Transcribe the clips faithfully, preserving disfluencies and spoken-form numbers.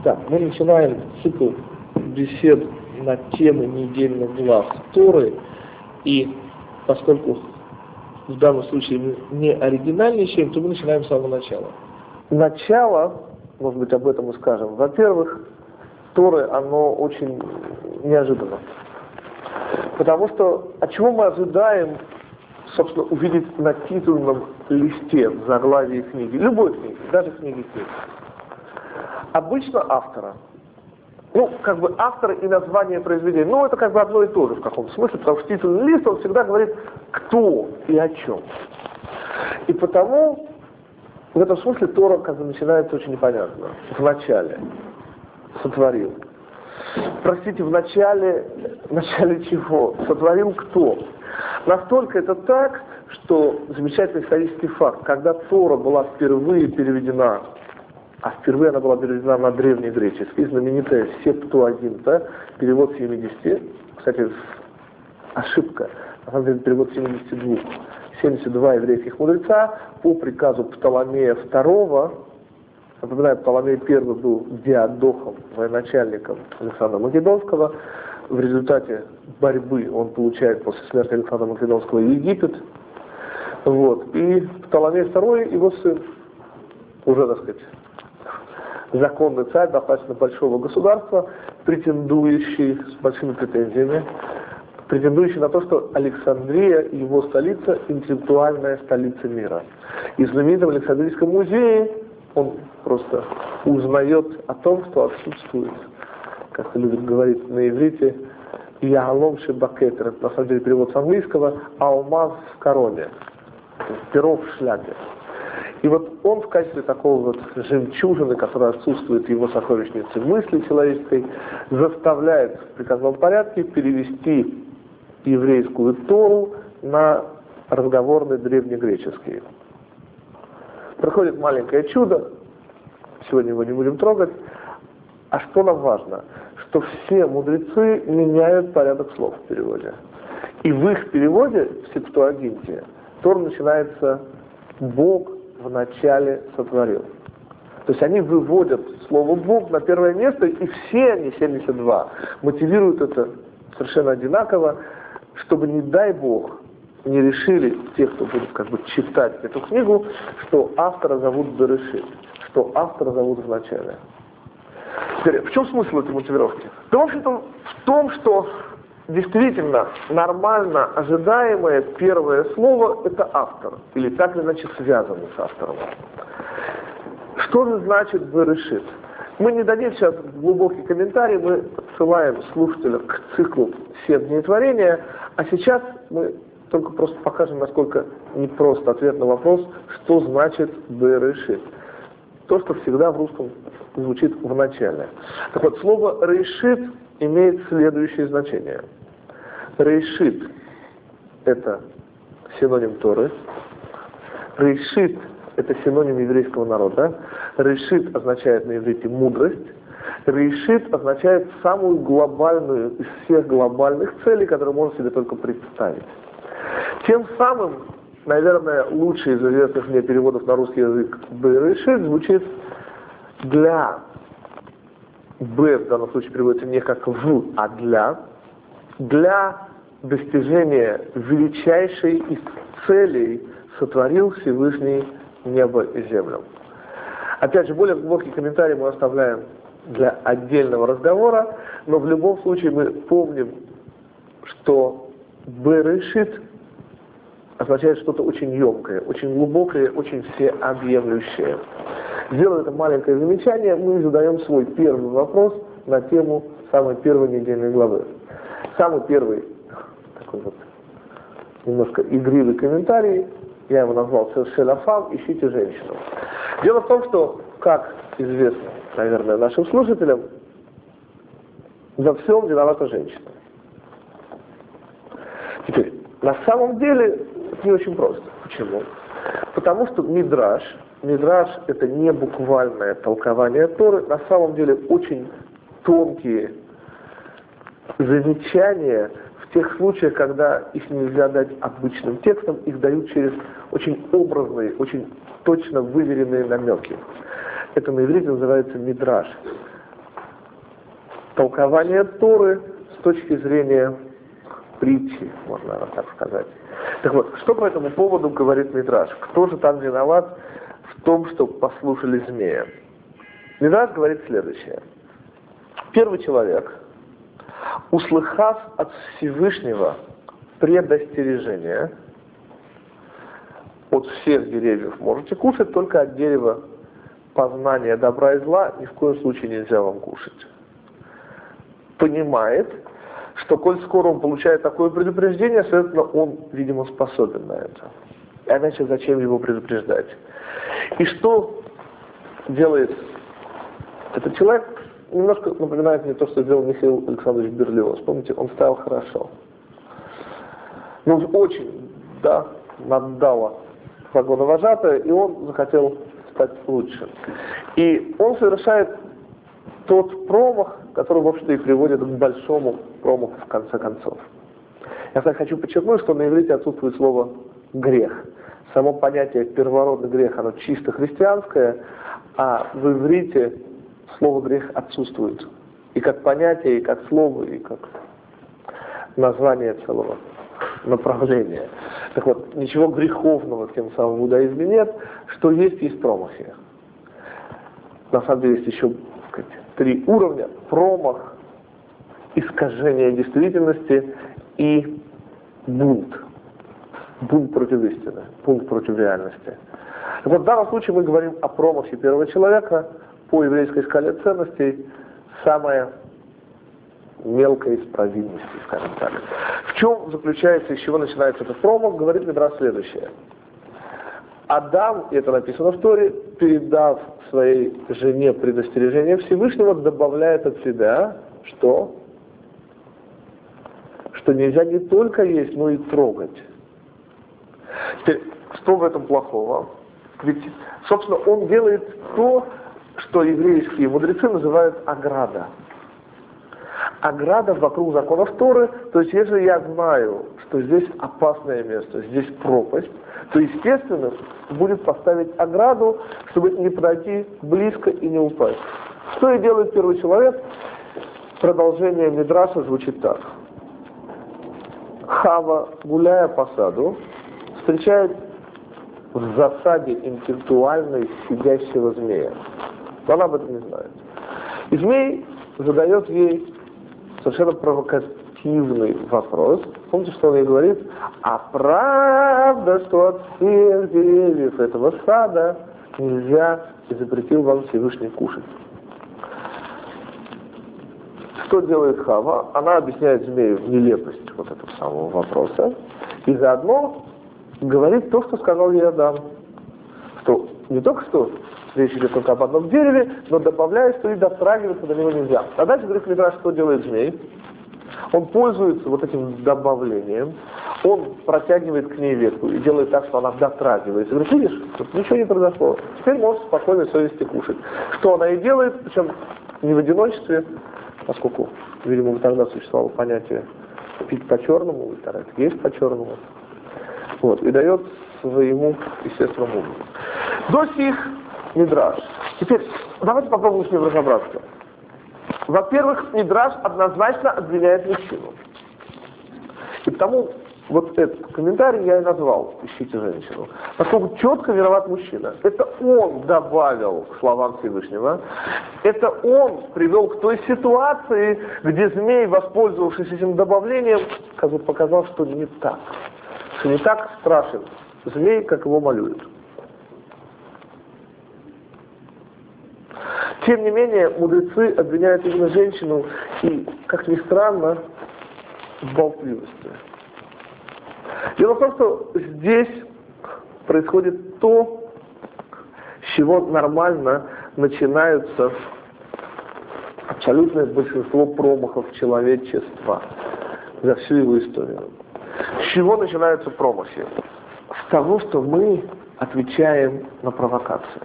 Так, мы начинаем цикл бесед на темы недельных глав Торы, и поскольку в данном случае мы не оригинальничаем, то мы начинаем с самого начала. Начало, может быть, об этом мы скажем. Во-первых, Торы, оно очень неожиданно. Потому что, от чего мы ожидаем, собственно, увидеть на титульном листе в заглавии книги, любой книги, даже книги книг? Обычно автора. Ну, как бы автор и название произведения. Ну, это как бы одно и то же в каком-то смысле, потому что титульный лист, он всегда говорит, кто и о чем. И потому в этом смысле Тора как бы начинается очень непонятно. В начале. Сотворил. Простите, в начале, в начале чего? Сотворил кто? Настолько это так, что замечательный исторический факт, когда Тора была впервые переведена, а впервые она была переведена на древнегреческий, знаменитая Септуагинта, перевод семидесяти, кстати, ошибка, на самом деле перевод семидесяти двух, семьдесят два еврейских мудреца по приказу Птоломея второго, напоминаю, Птоломей первый был диадохом, военачальником Александра Македонского, в результате борьбы он получает после смерти Александра Македонского Египет, вот, и Птоломей второй, его сын, уже, так сказать, законный царь достаточно большого государства, претендующий с большими претензиями, претендующий на то, что Александрия, его столица, интеллектуальная столица мира. И в знаменитом Александрийском музее он просто узнает о том, что отсутствует, как любят говорить на иврите, «Яалом шебакетер», это на самом деле перевод с английского, «алмаз в короне», «перо в шляпе». И вот он в качестве такого вот жемчужины, которая отсутствует в его сокровищнице мысли человеческой, заставляет в приказном порядке перевести еврейскую Тору на разговорный древнегреческий. Проходит маленькое чудо, сегодня его не будем трогать. А что нам важно? Что все мудрецы меняют порядок слов в переводе. И в их переводе, в Септуагинте, Тора начинается «Бог в начале сотворил». То есть они выводят слово «Бог» на первое место, и все они, семьдесят два, мотивируют это совершенно одинаково, чтобы, не дай Бог, не решили те, кто будет как бы читать эту книгу, что автора зовут Берешит, что автора зовут в начале. Теперь, в чем смысл этой мотивировки? Да, в общем-то, в том, что действительно нормально ожидаемое первое слово – это автор, или так или иначе связанный с автором. Что же значит «Берешит»? Мы не дадим сейчас глубокий комментарий, мы ссылаем слушателя к циклу «Семь дней творения», а сейчас мы только просто покажем, насколько непрост ответ на вопрос, что значит «Берешит». То, что всегда в русском звучит в начале. Так вот, слово «решит» имеет следующее значение. Решит – это синоним Торы. Решит – это синоним еврейского народа. Решит означает на иврите мудрость. Решит означает самую глобальную из всех глобальных целей, которые можно себе только представить. Тем самым, наверное, лучший из известных мне переводов на русский язык «Берешит» звучит «для». «Б» в данном случае переводится не как «в», а «для». Для достижения величайшей из целей сотворил Всевышний небо и землю. Опять же, более глубокий комментарий мы оставляем для отдельного разговора, но в любом случае мы помним, что «Берешит» означает что-то очень емкое, очень глубокое, очень всеобъемлющее. Сделав это маленькое замечание, мы задаем свой первый вопрос на тему самой первой недельной главы. Самый первый, такой вот немножко игривый комментарий, я его назвал «Шелафам, ищите женщину». Дело в том, что, как известно, наверное, нашим слушателям, во всем виновата женщина. Теперь, на самом деле, это не очень просто. Почему? Потому что Мидраш, Мидраш это не буквальное толкование Торы, на самом деле очень тонкие замечания в тех случаях, когда их нельзя дать обычным текстом, их дают через очень образные, очень точно выверенные намеки. Это на иврите называется Мидраш. толкование Торы с точки зрения притчи, можно наверное, так сказать. Так вот, что по этому поводу говорит Мидраш? Кто же там виноват в том, что послушали змея? Мидраш говорит следующее. Первый человек, услыхав от Всевышнего предостережение, от всех деревьев можете кушать, только от дерева познания добра и зла ни в коем случае нельзя вам кушать. Понимает, что коль скоро он получает такое предупреждение, следовательно, он, видимо, способен на это. А иначе зачем его предупреждать? И что делает этот человек? Немножко напоминает мне то, что сделал Михаил Александрович Берлиоз. Помните, он ставил хорошо. Ну, очень, да, наддало вагоновожатое, и он захотел стать лучше. И он совершает тот промах, который, в общем-то, и приводит к большому промаху в конце концов. Я так хочу подчеркнуть, что на иврите отсутствует слово «грех». Само понятие первородный грех, оно чисто христианское, а в иврите слово «грех» отсутствует. И как понятие, и как слово, и как название целого направления. Так вот, ничего греховного тем самым в иудаизме нет, что есть, есть промахи. На самом деле есть еще, так сказать, три уровня: промах, искажение действительности и бунт. Бунт против истины, бунт против реальности. Так вот, в данном случае мы говорим о промахе первого человека по еврейской скале ценностей, самое мелкой из провинностей, скажем так. В чем заключается, из чего начинается этот промах, говорит Мидраш следующее. Адам, и это написано в Торе, передав своей жене предостережение Всевышнего, добавляет от себя, что? Что нельзя не только есть, но и трогать. Теперь, что в этом плохого? Ведь, собственно, он делает то, что еврейские мудрецы называют ограда. Ограда вокруг законов Торы, то есть если я знаю, что здесь опасное место, здесь пропасть, то естественно будет поставить ограду, чтобы не подойти близко и не упасть. Что и делает первый человек? Продолжение Мидраша звучит так. Хава, гуляя по саду, встречает в засаде интеллектуальной сидящего змея. Но она об этом не знает. И змей задает ей совершенно провокативный вопрос. Помните, что он ей говорит? А правда, что от всех деревьев этого сада нельзя и запретил вам Всевышний кушать? Что делает Хава? Она объясняет змею нелепость вот этого самого вопроса и заодно говорит то, что сказал ей Адам. Что не только что речь идет только об одном дереве, но добавляет, что и дотрагиваться до него нельзя. А дальше говорит Мидраш, что делает змей. Он пользуется вот этим добавлением, он протягивает к ней ветку и делает так, что она дотрагивается. Говорит, видишь, тут ничего не произошло. Теперь можешь спокойно совести кушать. Что она и делает, причем не в одиночестве, поскольку, видимо, тогда существовало понятие пить по-черному, и тогда есть по-черному. Вот, и дает своему естественному уму. До сих Мидраш. Теперь давайте попробуем с ним разобраться. Во-первых, Мидраш однозначно обвиняет мужчину. И потому вот этот комментарий я и назвал «Ищите женщину». Поскольку четко виноват мужчина. Это он добавил к словам Всевышнего. Это он привел к той ситуации, где змей, воспользовавшись этим добавлением, как бы показал, что не так. Что не так страшен змей, как его малюют. Тем не менее, мудрецы обвиняют именно женщину и, как ни странно, в болтливости. Дело в том, что здесь происходит то, с чего нормально начинаются абсолютное большинство промахов человечества за всю его историю. С чего начинаются промахи? С того, что мы отвечаем на провокации.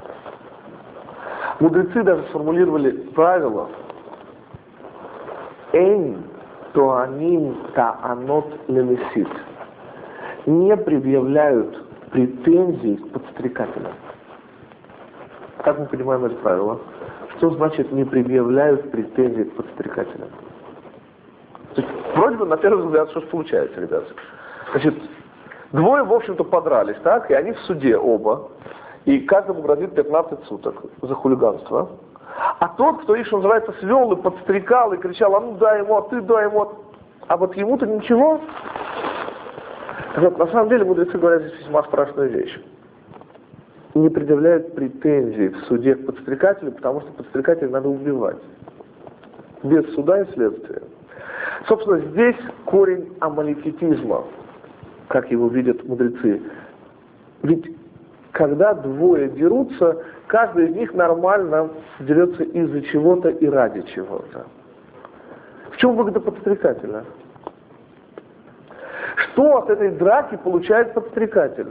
Мудрецы даже сформулировали правило «Эйн тоаним таанот лемесит». Не предъявляют претензий к подстрекателям. Как мы понимаем это правило? Что значит не предъявляют претензий к подстрекателям? То есть, вроде бы, на первый взгляд, что же получается, ребята? Значит, двое, в общем-то, подрались, так? И они в суде оба. И каждому грозит пятнадцать суток за хулиганство. А тот, кто их, что называется, свел и подстрекал, и кричал, а ну дай ему, а ты дай ему. А вот ему-то ничего. Вот, на самом деле, мудрецы говорят здесь весьма страшную вещь. Не предъявляют претензий в суде к подстрекателю, потому что подстрекателя надо убивать. Без суда и следствия. Собственно, здесь корень амаликитизма, как его видят мудрецы. Ведь когда двое дерутся, каждый из них нормально дерется из-за чего-то и ради чего-то. В чем выгода подстрекателя? Что от этой драки получает подстрекатель?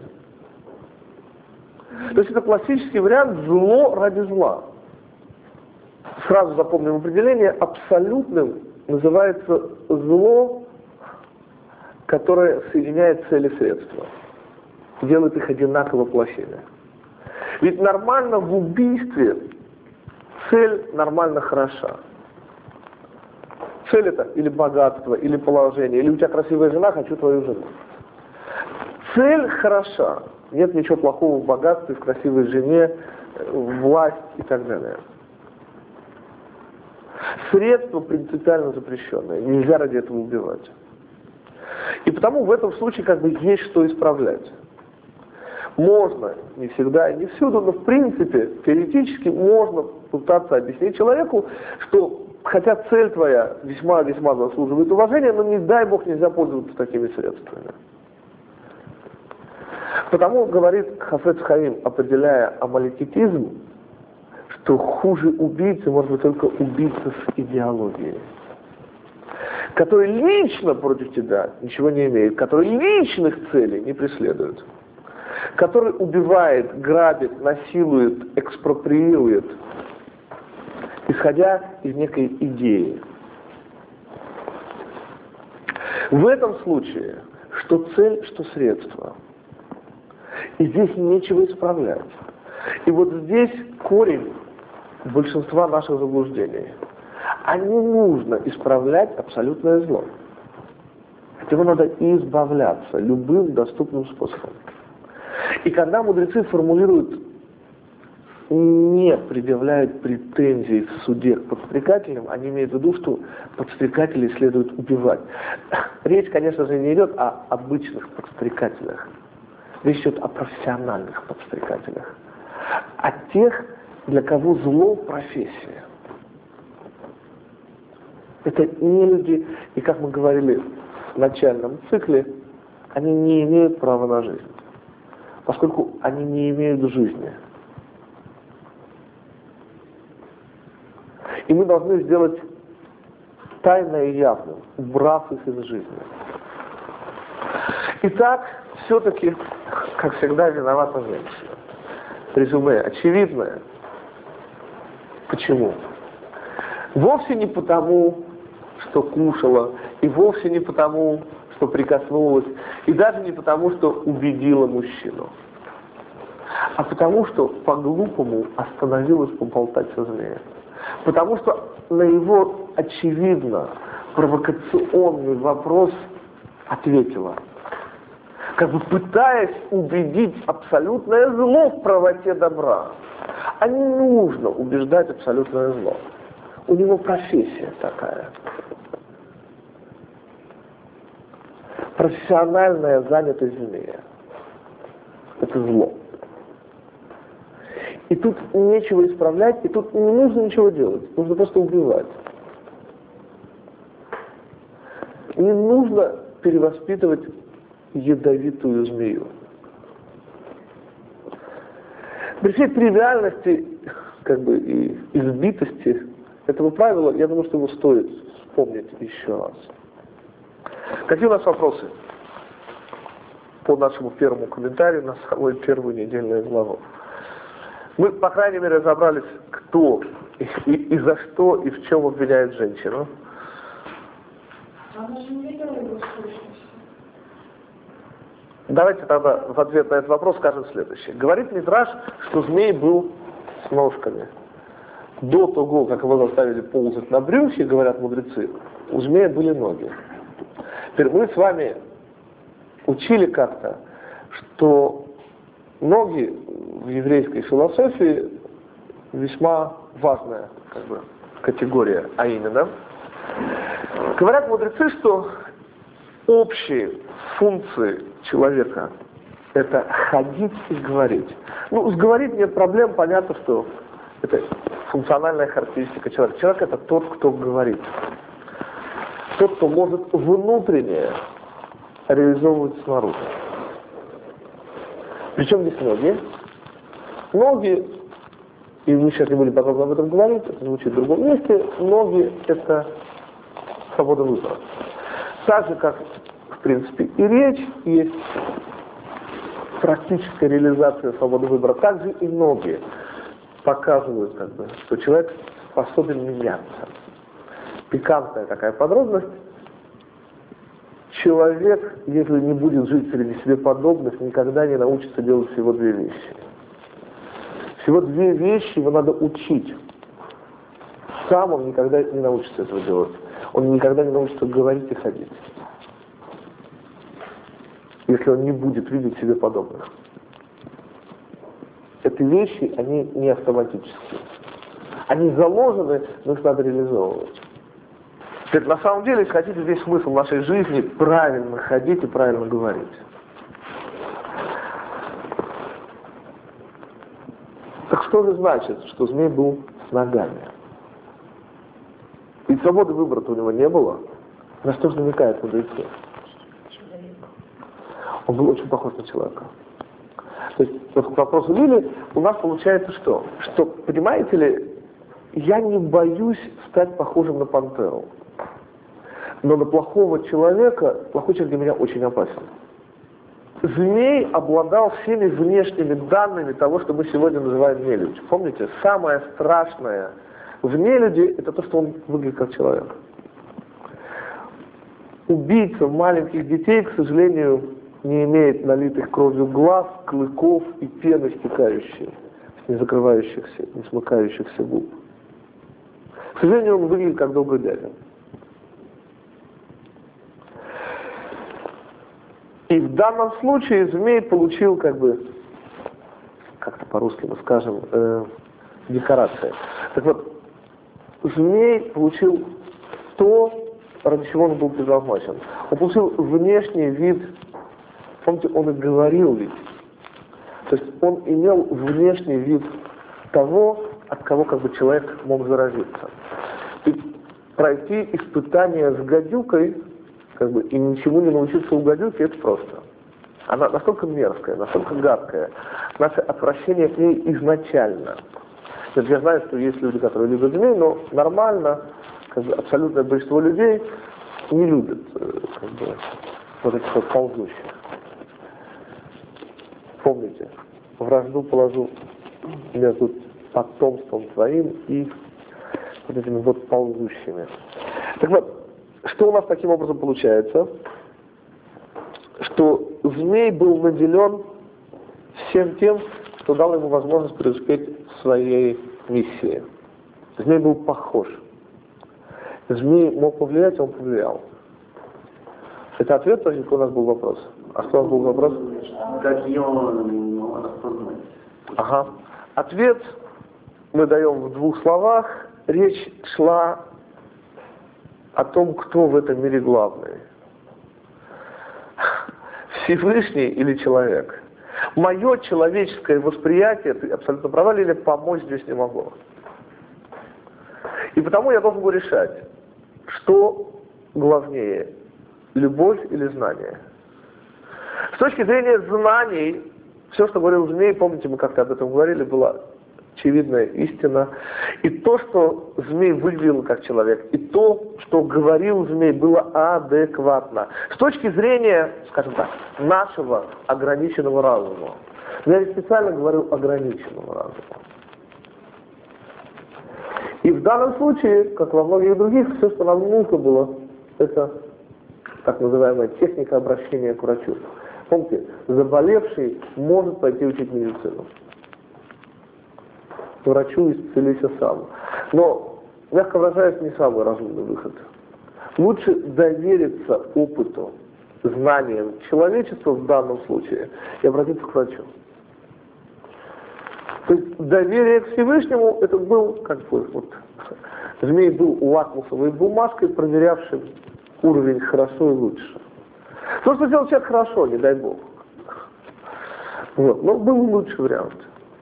То есть это классический вариант зло ради зла. Сразу запомним определение. Абсолютным называется зло, которое соединяет цели и средства. Делает их одинаково плохими. Ведь нормально в убийстве цель нормально хороша. Цель это или богатство, или положение, или у тебя красивая жена, хочу твою жену. Цель хороша. Нет ничего плохого в богатстве, в красивой жене, власть и так далее. Средство принципиально запрещенное. Нельзя ради этого убивать. И потому в этом случае как бы есть что исправлять. Можно, не всегда и не всюду, но в принципе, теоретически можно пытаться объяснить человеку, что хотя цель твоя весьма-весьма заслуживает уважения, но не дай Бог нельзя пользоваться такими средствами. Потому говорит Хафец Хаим, определяя амаликитизм, что хуже убийцы может быть только убийца с идеологией, который лично против тебя ничего не имеет, который личных целей не преследует, который убивает, грабит, насилует, экспроприирует, исходя из некой идеи. В этом случае, что цель, что средство. И здесь нечего исправлять. И вот здесь корень большинства наших заблуждений. А не нужно исправлять абсолютное зло. От него надо избавляться любым доступным способом. И когда мудрецы формулируют, не предъявляют претензий в суде к подстрекателям, они имеют в виду, что подстрекателей следует убивать. Речь, конечно же, не идет о обычных подстрекателях. Речь идет о профессиональных подстрекателях. О тех, для кого зло – профессия. Это не люди, и как мы говорили в начальном цикле, они не имеют права на жизнь, поскольку они не имеют жизни. И мы должны сделать тайное и явным, убрав их из жизни. Итак, все-таки, как всегда, виновата женщина. Резюме очевидное. Почему? Вовсе не потому, что кушала, и вовсе не потому, что прикоснулась, и даже не потому, что убедила мужчину, а потому, что по-глупому остановилась поболтать со змеем. Потому что на его, очевидно, провокационный вопрос ответила, как бы пытаясь убедить абсолютное зло в правоте добра. А не нужно убеждать абсолютное зло. У него профессия такая. Профессиональная занятость змея. Это зло. И тут нечего исправлять, и тут не нужно ничего делать. Нужно просто убивать. Не нужно перевоспитывать ядовитую змею. При всей тривиальности, как бы, и избитости этого правила, я думаю, что его стоит вспомнить еще раз. Какие у нас вопросы по нашему первому комментарию на самую первую недельную главу? Мы, по крайней мере, разобрались, кто и, и, и за что, и в чем обвиняют женщину. Она же не видела его сущности. Давайте тогда в ответ на этот вопрос скажем следующее. Говорит Мидраш, что змей был с ножками. до того, как его заставили ползать на брюхе, говорят мудрецы, у змея были ноги. Теперь мы с вами учили как-то, что ноги в еврейской философии весьма важная как бы, категория, а именно, говорят мудрецы, что общие функции человека — это ходить и говорить. Ну, с говорить нет проблем, понятно, что это функциональная характеристика человека. Человек — это тот, кто говорит. Тот, кто может внутренне реализовывать снаружи. Причем здесь ноги? Ноги, и мы сейчас не будем подробно об этом говорить, это звучит в другом месте, ноги — это свобода выбора. Так же, как, в принципе, и речь есть практическая реализация свободы выбора, так же и ноги показывают, как бы, что человек способен меняться. Пикантная такая подробность. Человек, если не будет жить среди себе подобных, никогда не научится делать всего две вещи. Всего две вещи его надо учить. Сам он никогда не научится этого делать. Он никогда не научится говорить и ходить. Если он не будет видеть себе подобных. Эти вещи, они не автоматические. Они заложены, но их надо реализовывать. Так, на самом деле, если хотите, весь смысл нашей жизни правильно ходить и правильно говорить. Так что же значит, что змей был с ногами? Ведь свободы выбора-то у него не было. На что же намекает мудрецы? Он был очень похож на человека. То есть, вот к вопросу Лили, у нас получается что? Что, понимаете ли, я не боюсь стать похожим на пантеру. Но на плохого человека, плохой человек для меня очень опасен. Змей обладал всеми внешними данными того, что мы сегодня называем нелюдь. Помните, самое страшное в нелюди — это то, что он выглядит как человек. Убийца маленьких детей, к сожалению, не имеет налитых кровью глаз, клыков и пены стекающей, не закрывающихся, не смыкающихся губ. К сожалению, он выглядит как добрый дядя. И в данном случае змей получил, как бы, как-то по-русски мы скажем, э, декорации. Так вот, змей получил то, ради чего он был предназначен. Он получил внешний вид, помните, он и говорил ведь. То есть он имел внешний вид того, от кого как бы человек мог заразиться. И пройти испытание с гадюкой, как бы, и ничему не научиться у гадюки, это просто. Она настолько мерзкая, настолько гадкая. Наше отвращение к ней изначально. Нет, я знаю, что есть люди, которые любят змей, но нормально, как бы, абсолютное большинство людей не любят как бы, вот этих вот ползущих. Помните, вражду положу между потомством твоим и вот этими вот ползущими. Так вот, что у нас таким образом получается? Что змей был наделен всем тем, что дал ему возможность преуспеть в своей миссии. Змей был похож. Змей мог повлиять, он повлиял. Это ответ, только у нас был вопрос. А что у нас был вопрос? Как ее распознать? Ага. Ответ мы даем в двух словах. Речь шла о том, кто в этом мире главный. Всевышний или человек? Мое человеческое восприятие, ты абсолютно права, Лиля, помочь здесь не могу. И потому я должен был решать, что главнее, любовь или знание. С точки зрения знаний, все, что говорил змей, помните, мы как-то об этом говорили, была очевидная истина. И то, что змей выглядел как человек, и то, что говорил змей, было адекватно. С точки зрения, скажем так, нашего ограниченного разума. Я специально говорил ограниченного разума. И в данном случае, как во многих других, все, что нам нужно было, это так называемая техника обращения к врачу. Помните, заболевший может пойти учить медицину. врачу исцелися сам. Но, мягко выражаясь, не самый разумный выход. Лучше довериться опыту, знаниям человечества в данном случае и обратиться к врачу. То есть доверие к Всевышнему, это был, как бы, вот, змей был лакмусовой бумажкой, проверявшим уровень хорошо и лучше. То, что сделал человек хорошо, не дай бог. Вот. Но был лучший вариант.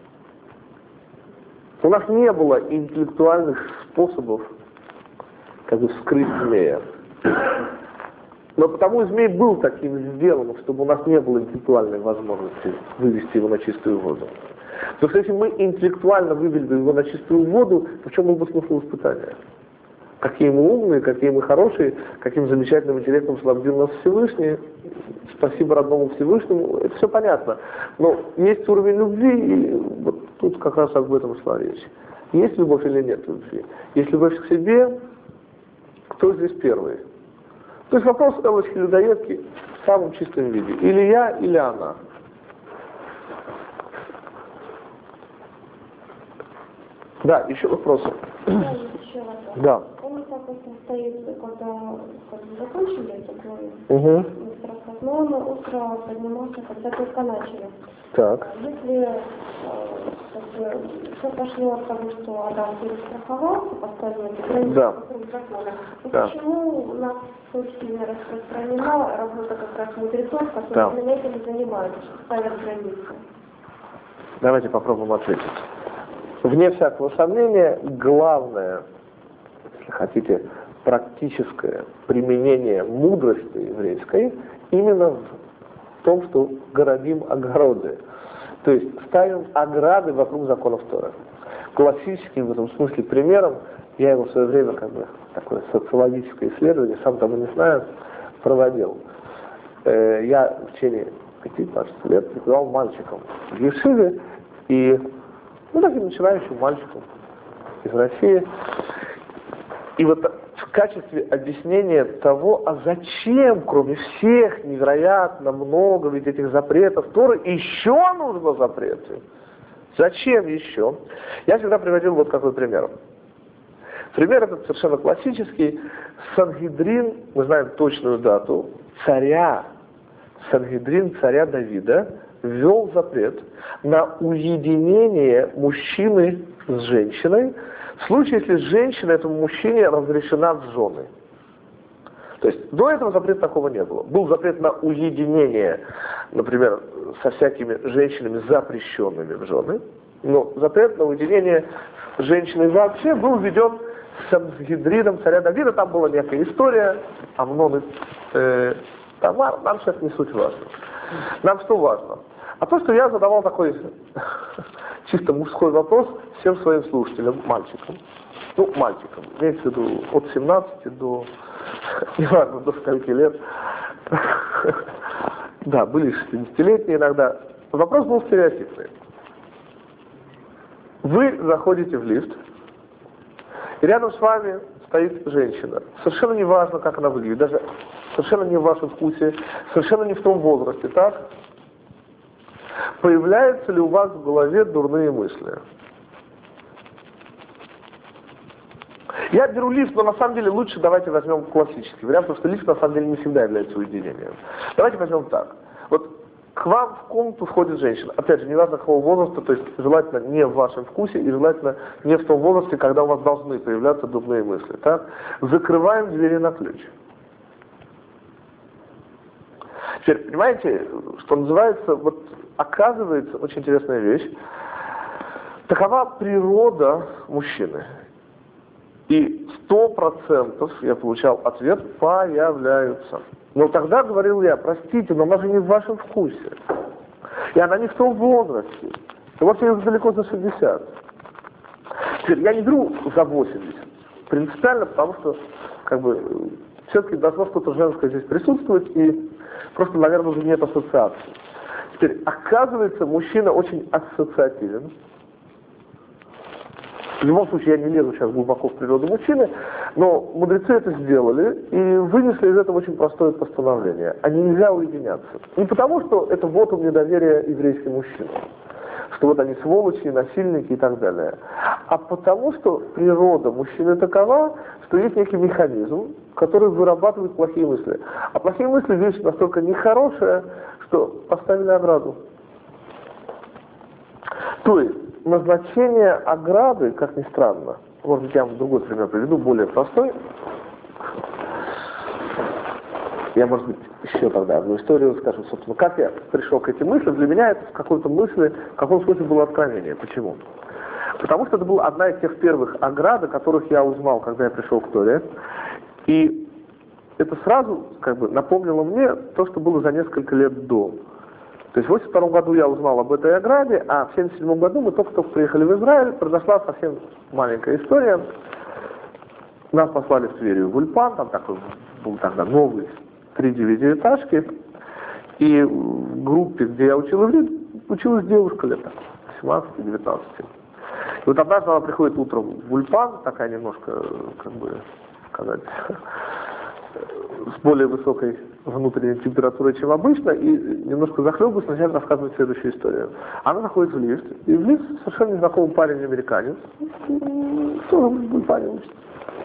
У нас не было интеллектуальных способов как бы вскрыть змея. Но потому змей был таким сделан, чтобы у нас не было интеллектуальной возможности вывести его на чистую воду. Потому что если мы интеллектуально вывели бы его на чистую воду, то в чем был бы смысл испытания? Какие мы умные, какие мы хорошие, каким замечательным интеллектом снабдил нас Всевышний. Спасибо родному Всевышнему, это все понятно. Но есть уровень любви, и вот тут как раз об этом шла речь. Есть любовь или нет любви? Есть любовь к себе, кто здесь первый? То есть вопрос Элочки-людоедки в самом чистом виде. Или я, или она. Да, еще вопросы. Да, еще вопрос. Да. Он, допустим, стоит, когда, когда закончили эту главу, Угу. но он утро поднимался, когда только начали. Так. Если э, как бы, все пошло от того, что Адам перестраховался, поставил эти границы Да. вокруг закона, то Да. почему у нас очень сильно распространена работа как раз мудрецов, которые Да. именно этим занимаются, ставят границы? Давайте попробуем ответить. Вне всякого сомнения, главное, если хотите, практическое применение мудрости еврейской именно в том, что городим огороды. То есть ставим ограды вокруг законов Торы. Классическим в этом смысле примером, я его в свое время, как бы, такое социологическое исследование, сам того не знаю, проводил. Э, я в течение пяти-двадцати лет преподавал мальчикам в Ешиве, и ну, таким начинающим мальчиком из России. И вот в качестве объяснения того, а зачем, кроме всех невероятно много ведь этих запретов Торы, еще нужно запреты? Зачем еще? Я всегда приводил вот какой пример. Пример этот совершенно классический. Сангедрин, мы знаем точную дату, царя, Сангедрин царя Давида, ввел запрет на уединение мужчины с женщиной в случае, если женщина этому мужчине разрешена в жены. То есть до этого запрета такого не было. Был запрет на уединение, например, со всякими женщинами, запрещенными в жены, но запрет на уединение с женщиной вообще был введен Сангедрином царя Давида. Там была некая история, Амнон и э, Тамар, нам сейчас не суть важно. Нам что важно? А то, что я задавал такой чисто мужской вопрос всем своим слушателям, мальчикам. Ну, мальчикам, имеется в виду от семнадцати до, не важно, до скольки лет. Да, были шестидесятилетние иногда. Вопрос был стереотипный. Вы заходите в лифт, и рядом с вами стоит женщина. Совершенно не важно, как она выглядит, даже совершенно не в вашем вкусе, совершенно не в том возрасте, так? Появляются ли у вас в голове дурные мысли? Я беру лифт, но на самом деле лучше давайте возьмем классический вариант, потому что лифт на самом деле не всегда является уединением. Давайте возьмем так. Вот к вам в комнату входит женщина. Опять же, не важно какого возраста, то есть желательно не в вашем вкусе и желательно не в том возрасте, когда у вас должны появляться дурные мысли. Так? Закрываем двери на ключ. Теперь, понимаете, что называется, вот оказывается очень интересная вещь. Такова природа мужчины. И сто процентов я получал ответ «появляются». Но тогда говорил я, простите, но она же не в вашем вкусе. И она не в том возрасте. И вот я уже далеко за шестьдесят. Теперь, я не беру за восемьдесят. Принципиально, потому что, как бы, все-таки должно что-то женское здесь присутствовать, и просто, наверное, уже нет ассоциации. Теперь, оказывается, мужчина очень ассоциативен. В любом случае, я не лезу сейчас глубоко в природу мужчины, но мудрецы это сделали и вынесли из этого очень простое постановление. А нельзя уединяться. Не потому, что это вотум недоверия еврейским мужчинам. что вот они сволочи, насильники и так далее. А потому что природа мужчины такова, что есть некий механизм, который вырабатывает плохие мысли. А плохие мысли вещь настолько нехорошая, что поставили ограду. То есть назначение ограды, как ни странно, может быть, я вам другой пример приведу, более простой. Я, может быть, еще тогда одну историю скажу, собственно, как я пришел к этим мыслям. Для меня это в какой-то мысли, в каком смысле было откровение. Почему? Потому что это была одна из тех первых оград, о которых я узнал, когда я пришел к Торе. И это сразу как бы напомнило мне то, что было за несколько лет до. То есть в восемьдесят втором году я узнал об этой ограде, а в семьдесят седьмом году мы только-только приехали в Израиль, произошла совсем маленькая история. Нас послали в Тверью в Ульпан, там такой был тогда новый, три девятиэтажки, и в группе, где я учил иврит, училась девушка лет семнадцати-девятнадцати. И вот однажды она приходит утром в Ульпан, такая немножко, как бы сказать, с более высокой внутренней температурой, чем обычно, и немножко захлебываясь, начинает рассказывать следующую историю. Она заходит в лифт, и в лифт совершенно незнакомый парень-американец, тоже в Ульпане учится.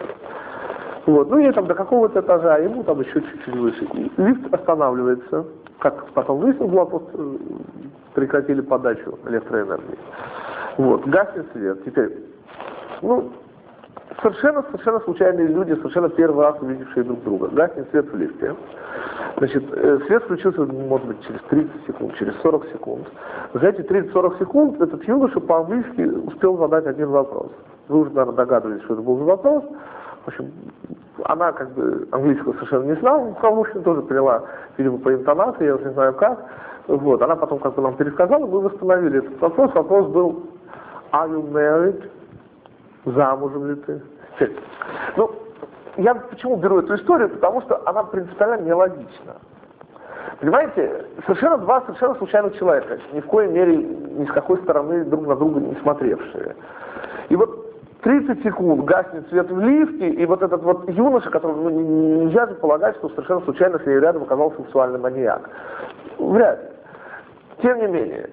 Вот. Ну, ей там до какого-то этажа, а ему там еще чуть-чуть выше. И лифт останавливается, как потом выяснилось, было просто прекратили подачу электроэнергии. Вот, гаснет свет. Теперь, ну, совершенно-совершенно случайные люди, совершенно первый раз увидевшие друг друга. Гаснет свет в лифте. Значит, свет включился, может быть, через тридцать секунд, через сорок секунд. За эти тридцать-сорок секунд этот юноша по-английски успел задать один вопрос. Вы уже, наверное, догадываетесь, что это был за вопрос. В общем, она как бы английского совершенно не знала, Калушина тоже поняла, видимо, по интонации, я уже не знаю как. Вот, она потом как бы нам пересказала, мы восстановили этот вопрос. Вопрос был: Are you married? Замужем ли ты? Ну, я почему беру эту историю? Потому что она принципиально нелогична. Понимаете, совершенно два совершенно случайных человека, ни в коей мере, ни с какой стороны друг на друга не смотревшие. И вот тридцать секунд гаснет свет в лифте, и вот этот вот юноша, которому ну, нельзя же полагать, что совершенно случайно с ней рядом оказался сексуальный маньяк. Вряд ли. Тем не менее.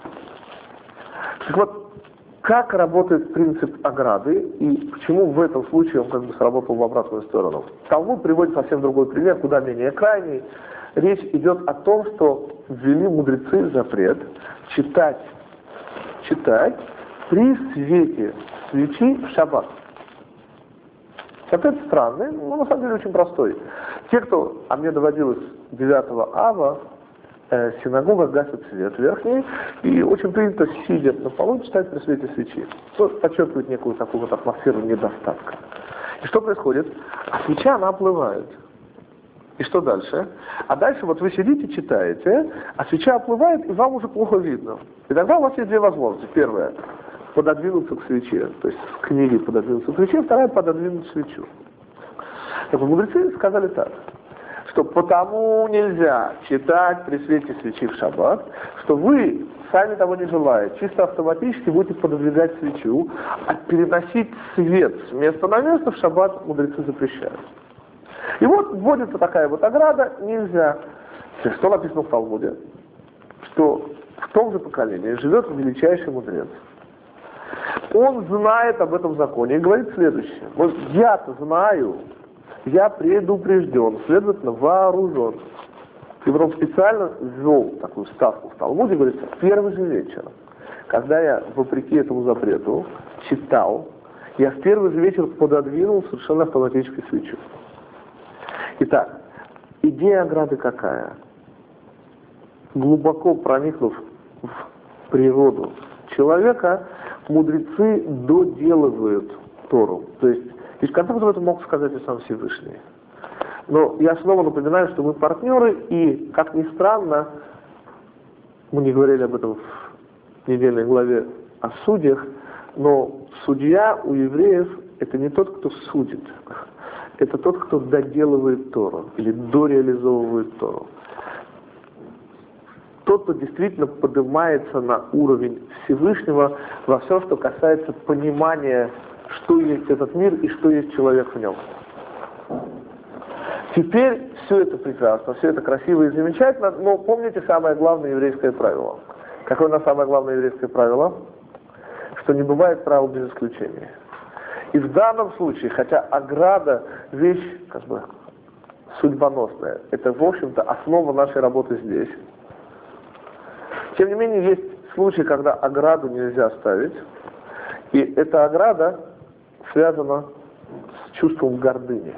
Так вот, как работает принцип ограды, и почему в этом случае он как бы сработал в обратную сторону? Талмуд приводит совсем другой пример, куда менее крайний. Речь идет о том, что ввели мудрецы запрет читать, читать при свете свечи в шаббат. Запрет странный, но на самом деле очень простой. Те, кто, а мне доводилось девятого ава, э, в синагогах гасят свет верхний, и очень принято, сидя на полу, читать при свете свечи. Что подчеркивает некую такую вот атмосферу недостатка. И что происходит? А свеча, она оплывает. И что дальше? А дальше вот вы сидите, читаете, а свеча оплывает, и вам уже плохо видно. И тогда у вас есть две возможности. Первая — пододвинуться к свече, то есть с книги пододвинуться к свече, вторая — пододвинуть свечу. Так вот, мудрецы сказали так, что потому нельзя читать при свете свечи в шаббат, что вы, сами того не желая, чисто автоматически будете пододвигать свечу, а переносить свет с места на место в шаббат мудрецы запрещают. И вот вводится такая вот ограда, нельзя. Что написано в Талмуде? Что в том же поколении живет величайший мудрец. Он знает об этом законе и говорит следующее. Вот я-то знаю, я предупрежден, следовательно, вооружен. И потом специально ввел такую ставку в Талмуде, говорится, в первый же вечер, когда я, вопреки этому запрету, читал, я в первый же вечер пододвинул совершенно автоматически свечу. Итак, идея ограды какая? Глубоко проникнув в природу человека, мудрецы доделывают Тору. То есть, и в конце концов это мог сказать и сам Всевышний. Но я снова напоминаю, что мы партнеры, и, как ни странно, мы не говорили об этом в недельной главе о судьях, но судья у евреев — это не тот, кто судит, это тот, кто доделывает Тору или дореализовывает Тору. Тот, кто действительно поднимается на уровень Всевышнего во всем, что касается понимания, что есть этот мир и что есть человек в нем. Теперь все это прекрасно, все это красиво и замечательно, но помните самое главное еврейское правило. Какое у нас самое главное еврейское правило? Что не бывает правил без исключения. И в данном случае, хотя ограда вещь как бы судьбоносная, это в общем-то основа нашей работы здесь. Тем не менее, есть случаи, когда ограду нельзя ставить, и эта ограда связана с чувством гордыни.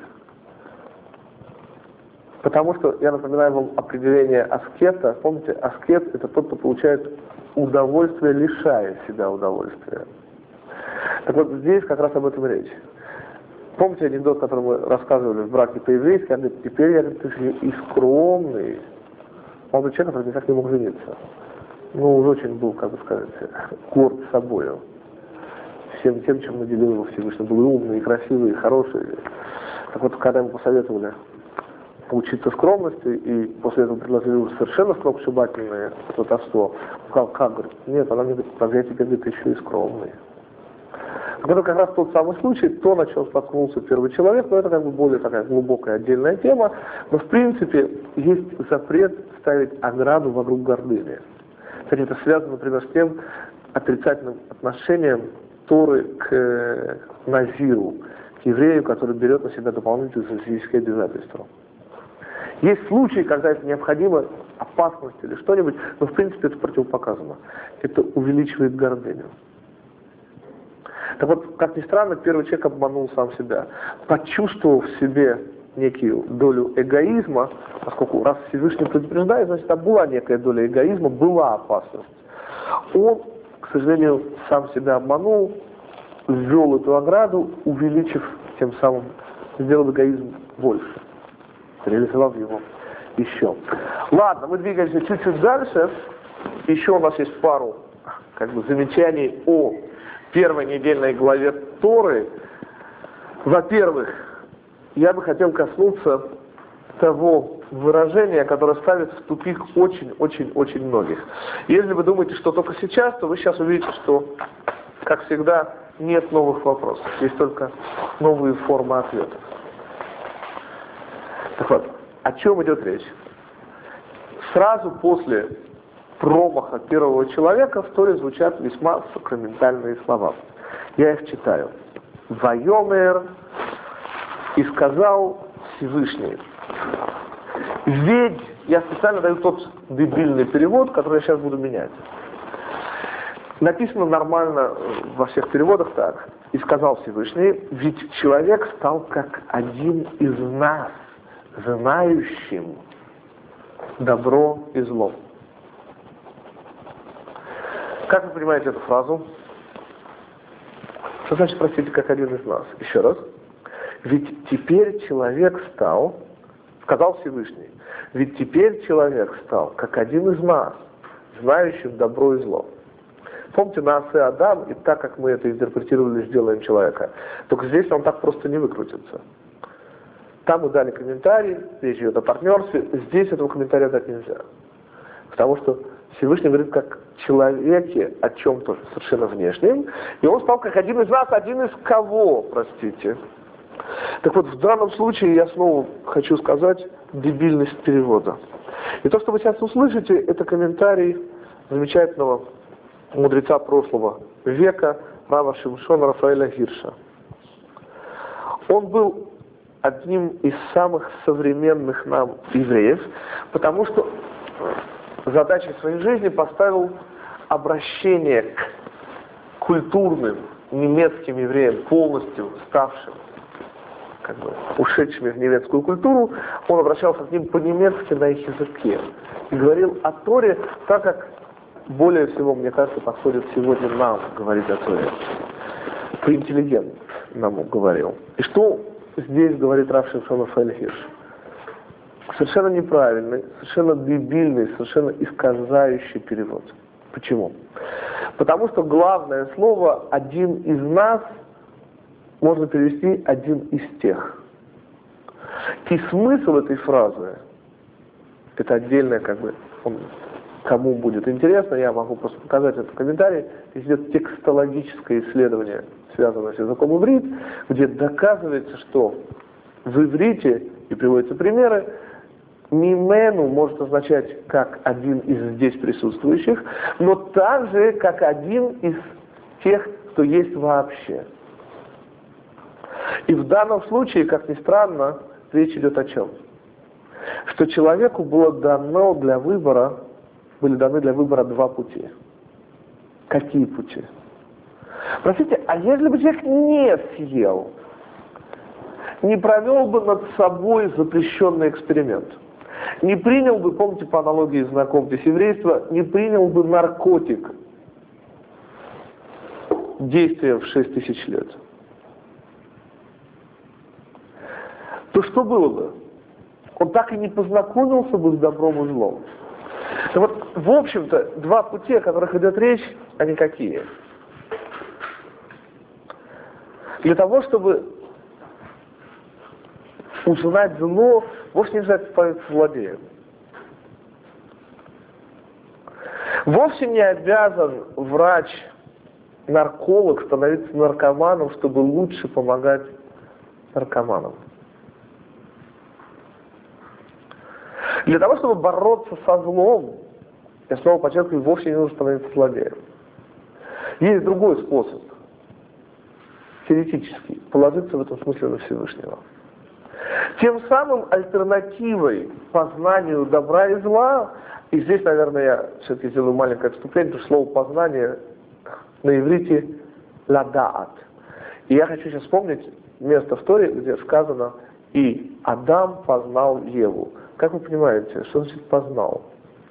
Потому что, я напоминаю вам определение аскета. Помните, аскет — это тот, кто получает удовольствие, лишая себя удовольствия. Так вот, здесь как раз об этом речь. Помните анекдот, который мы рассказывали в браке по-еврейски? Он говорит, теперь я говорит, и скромный. Молодой человек, который никак не мог жениться. Ну, уже очень был, как бы сказать, горд собою. Всем тем, чем наделил его Всевышний. Был и умный, и красивый, и хороший. Так вот, когда ему посоветовали поучиться скромности, и после этого предложили уже совершенно сногсшибательное сватовство, он сказал, как? Говорит, нет, она мне говорит, я теперь говорит, еще и скромный. Это как раз тот самый случай, то, на чем споткнулся первый человек, но это как бы более такая глубокая отдельная тема. Но в принципе есть запрет ставить ограду вокруг гордыни. Кстати, это связано, например, с тем отрицательным отношением Торы к э, назиру, к еврею, который берет на себя дополнительные физические обязательства. Есть случаи, когда это необходимо, опасность или что-нибудь, но в принципе это противопоказано. Это увеличивает гордыню. Так вот, как ни странно, первый человек обманул сам себя. Почувствовав в себе некую долю эгоизма, поскольку раз Всевышний предупреждает, значит, там была некая доля эгоизма, была опасность. Он, к сожалению, сам себя обманул, ввел эту ограду, увеличив тем самым, сделал эгоизм больше, реализовав его еще. Ладно, мы двигаемся чуть-чуть дальше. Еще у нас есть пару как бы, замечаний о первой недельной главе Торы. Во-первых, я бы хотел коснуться того выражения, которое ставит в тупик очень-очень-очень многих. Если вы думаете, что только сейчас, то вы сейчас увидите, что, как всегда, нет новых вопросов. Есть только новые формы ответов. Так вот, о чем идет речь? Сразу после промаха первого человека в Торе звучат весьма сакраментальные слова. Я их читаю. «Вайомер, и сказал Всевышний». Ведь, я специально даю тот дебильный перевод, который я сейчас буду менять. Написано нормально во всех переводах так. «И сказал Всевышний, ведь человек стал как один из нас, знающим добро и зло». Как вы понимаете эту фразу? Что значит, простите, как один из нас? Еще раз. Ведь теперь человек стал, сказал Всевышний, ведь теперь человек стал, как один из нас, знающим добро и зло. Помните, на Асе Адам, и так как мы это интерпретировали, сделаем человека. Только здесь он так просто не выкрутится. Там мы дали комментарий, речь идет о партнерстве, здесь этого комментария дать нельзя. Потому что Всевышний говорит как человеке о чем-то совершенно внешнем, и он стал как один из нас, один из кого, простите. Так вот, в данном случае я снова хочу сказать дебильность перевода. И то, что вы сейчас услышите, это комментарий замечательного мудреца прошлого века, рава Шимшона Рафаэля Гирша. Он был одним из самых современных нам евреев, потому что задачей своей жизни поставил обращение к культурным немецким евреям, полностью ставшим, как бы, ушедшими в немецкую культуру. Он обращался к ним по-немецки на их языке и говорил о Торе так, как более всего, мне кажется, подходит сегодня нам говорить о Торе. По-интеллигентному говорил. И что здесь говорит рав Шимшон Рафаэль Гирш? Совершенно неправильный, совершенно дебильный, совершенно искажающий перевод. Почему? Потому что главное слово «один из нас» можно перевести «один из тех». И смысл этой фразы, это отдельное, как бы, он, кому будет интересно, я могу просто показать этот комментарий, здесь идет текстологическое исследование, связанное с языком иврит, где доказывается, что в иврите, и приводятся примеры, мимену может означать как один из здесь присутствующих, но также как один из тех, кто есть вообще. И в данном случае, как ни странно, речь идет о чем? Что человеку было дано для выбора, были даны для выбора два пути. Какие пути? Простите, а если бы человек не съел, не провел бы над собой запрещенный эксперимент, не принял бы, помните по аналогии знакомьтесь еврейства, не принял бы наркотик, действие в шесть тысяч лет, то что было бы? Он так и не познакомился бы с добром и злом. Так вот, в общем-то, два пути, о которых идет речь, они какие? Для того, чтобы узнать зло, вовсе не обязательно становиться злодеем. Вовсе не обязан врач, нарколог становиться наркоманом, чтобы лучше помогать наркоманам. Для того, чтобы бороться со злом, я снова подчеркиваю, вовсе не нужно становиться злодеем. Есть другой способ, теоретический, положиться в этом смысле на Всевышнего. Тем самым альтернативой познанию добра и зла, и здесь, наверное, я все-таки сделаю маленькое отступление, потому что слово «познание» на иврите «ладаат». И я хочу сейчас вспомнить место в Торе, где сказано «И Адам познал Еву». Как вы понимаете, что значит «познал»?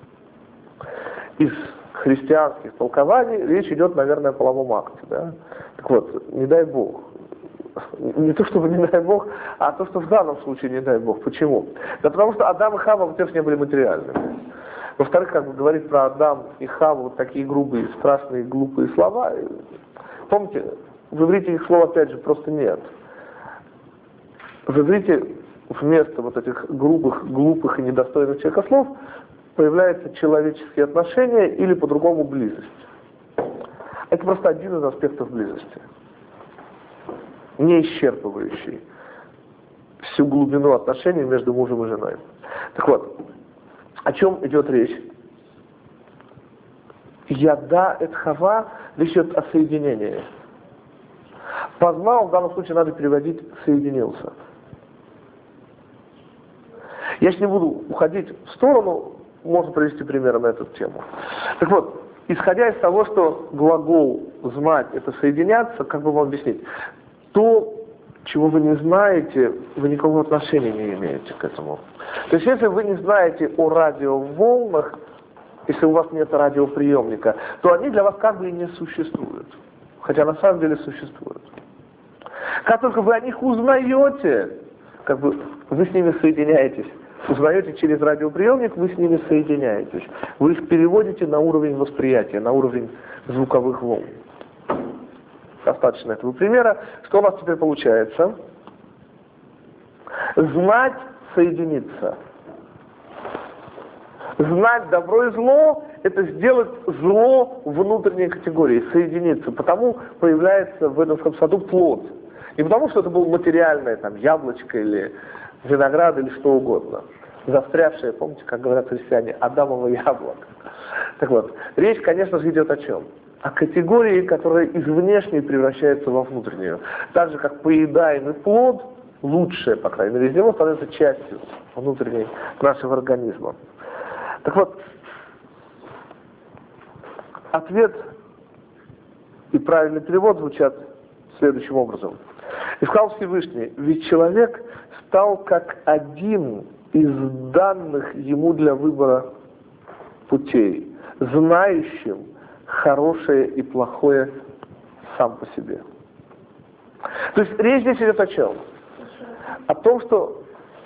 Из христианских толкований речь идет, наверное, о половом акте. Да? Так вот, не дай Бог. Не то, чтобы не дай Бог, а то, что в данном случае не дай Бог. Почему? Да потому что Адам и Хава, во-первых, не были материальными. Во-вторых, как бы говорить про Адам и Хаву вот такие грубые, страшные, глупые слова. Помните, в иврите их слов опять же просто нет. В иврите вместо вот этих грубых, глупых и недостойных человека слов появляются человеческие отношения или по-другому близость. Это просто один из аспектов близости, не исчерпывающий всю глубину отношений между мужем и женой. Так вот, о чем идет речь? Яда эт хава, речь идет о соединении. Познал, в данном случае надо переводить соединился. Я сейчас не буду уходить в сторону, можно привести примеры на эту тему. Так вот, исходя из того, что глагол «знать» — это «соединяться», как бы вам объяснить? То, чего вы не знаете, вы никакого отношения не имеете к этому. То есть, если вы не знаете о радиоволнах, если у вас нет радиоприемника, то они для вас как бы и не существуют. Хотя на самом деле существуют. Как только вы о них узнаете, как бы вы с ними соединяетесь. Узнаете через радиоприемник, вы с ними соединяетесь. Вы их переводите на уровень восприятия, на уровень звуковых волн. Достаточно этого примера. Что у нас теперь получается? Знать соединиться. Знать добро и зло — это сделать зло внутренней категории, соединиться. Потому появляется в Эдемском саду плод. Не потому, что это было материальное, там, яблочко или виноград или что угодно. Застрявшее, помните, как говорят христиане, Адамово яблоко. Так вот, речь, конечно же, идет о чем? О категории, которая из внешней превращается во внутреннюю. Так же, как поедаемый плод, лучшее, по крайней мере, из него становится частью внутренней нашего организма. Так вот, ответ и правильный перевод звучат следующим образом. И сказал Всевышний: ведь человек стал как один из данных ему для выбора путей, знающим хорошее и плохое сам по себе. То есть речь здесь идет о чем? О том, что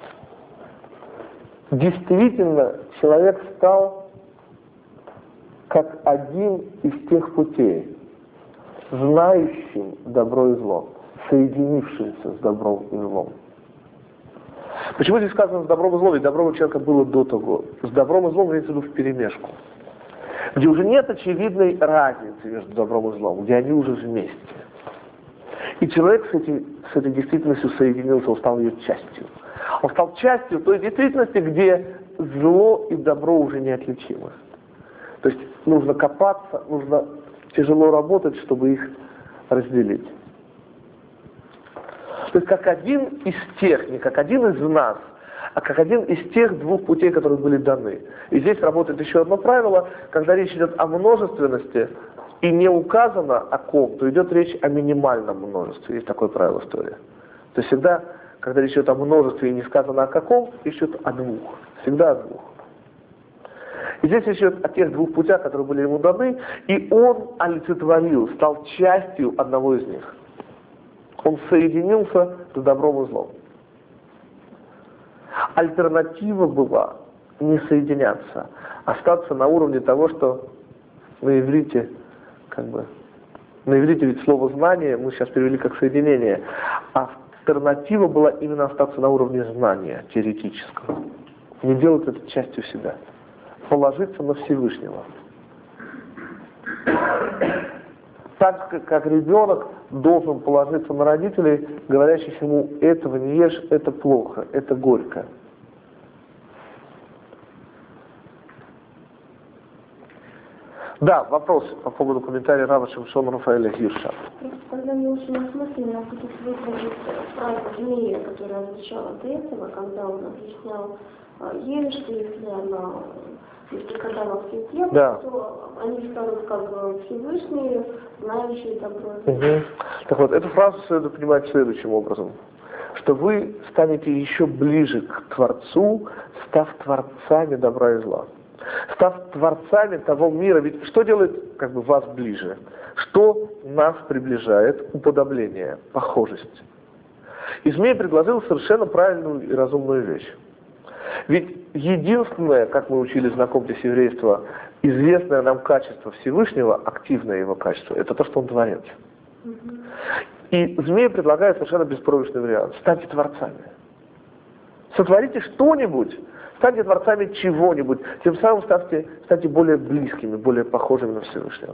действительно человек стал как один из тех путей, знающим добро и зло, соединившимся с добром и злом. Почему здесь сказано с добром и злом? Ведь добро у человека было до того. С добром и злом имеется в виду вперемешку. Где уже нет очевидной разницы между добром и злом, где они уже вместе. И человек с, эти, с этой действительностью соединился, он стал ее частью. Он стал частью той действительности, где зло и добро уже неотличимы. То есть нужно копаться, нужно тяжело работать, чтобы их разделить. То есть как один из тех, не как один из нас, а как один из тех двух путей, которые были даны. И здесь работает еще одно правило, когда речь идет о множественности и не указано о ком, то идет речь о минимальном множестве. Есть такое правило в Торе. То есть всегда, когда речь идет о множестве и не сказано о каком, речь идет о двух. Всегда о двух. И здесь речь идет о тех двух путях, которые были ему даны, и он олицетворил, стал частью одного из них. Он соединился с добром и злом. Альтернатива была не соединяться, остаться на уровне того, что на иврите, как бы, на иврите ведь слово знание мы сейчас перевели как соединение, а альтернатива была именно остаться на уровне знания теоретического. Не делать это частью себя. Положиться на Всевышнего. Так как, как ребенок должен положиться на родителей, говорящих ему: этого не ешь, это плохо, это горько. Да, вопрос по поводу комментария Рава Шимшона Рафаэля Гирша. Просто когда мы очень осмысленно хотите выразить фразу змея, которая звучала до этого, когда он объяснял ешь, что если она, если когда она все съела, да. то они станут как бы Всевышние, знающие добро. Угу. Так вот, эту фразу следует понимать следующим образом, что вы станете еще ближе к Творцу, став творцами добра и зла. Став творцами того мира, ведь что делает как бы вас ближе? Что нас приближает? Уподобление, похожесть. И змей предложил совершенно правильную и разумную вещь. Ведь единственное, как мы учили знакомьтесь еврейства, известное нам качество Всевышнего, активное его качество, это то, что он творец. И змей предлагает совершенно беспроигрышный вариант. Станьте творцами. Сотворите что-нибудь, станьте творцами чего-нибудь, тем самым станьте, станьте более близкими, более похожими на Всевышнего.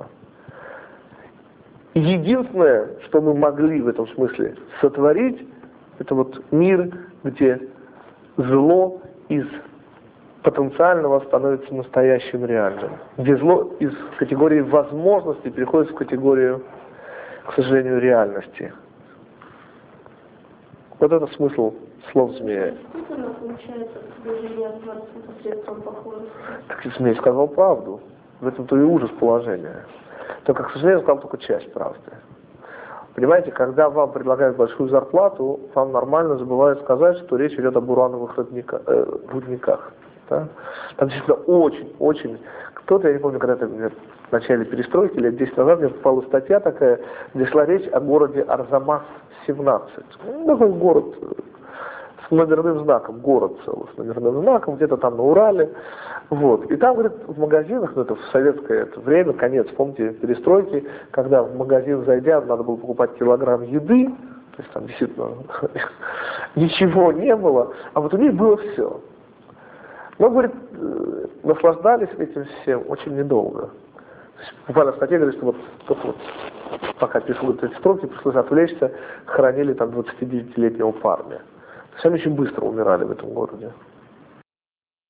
Единственное, что мы могли в этом смысле сотворить, это вот мир, где зло из потенциального становится настоящим реальным, где зло из категории возможностей переходит в категорию, к сожалению, реальности. Вот это смысл слов змея. Действительно получается движение Творца посредством похожести. Так и змей сказал правду. В этом-то и ужас положения. Только, к сожалению, сказал только часть правды. Понимаете, когда вам предлагают большую зарплату, вам нормально забывают сказать, что речь идет об урановых рудниках. Э, рудниках да? Там действительно очень-очень... Кто-то, я не помню, когда это в начале перестройки, лет десять назад, мне попала статья такая, где шла речь о городе Арзамас семнадцать. Ну, такой город с номерным знаком, город целый с номерным знаком, где-то там на Урале. Вот. И там, говорит, в магазинах, ну это в советское это время, конец, помните, перестройки, когда в магазин зайдя, надо было покупать килограмм еды, то есть там действительно ничего не было, а вот у них было все. Но, говорит, наслаждались этим всем очень недолго. То есть, буквально в статье говорит, что вот, только вот пока пишу вот эти строки, пришлось отвлечься, хоронили там двадцатидевятилетнего парня. То есть они очень быстро умирали в этом городе.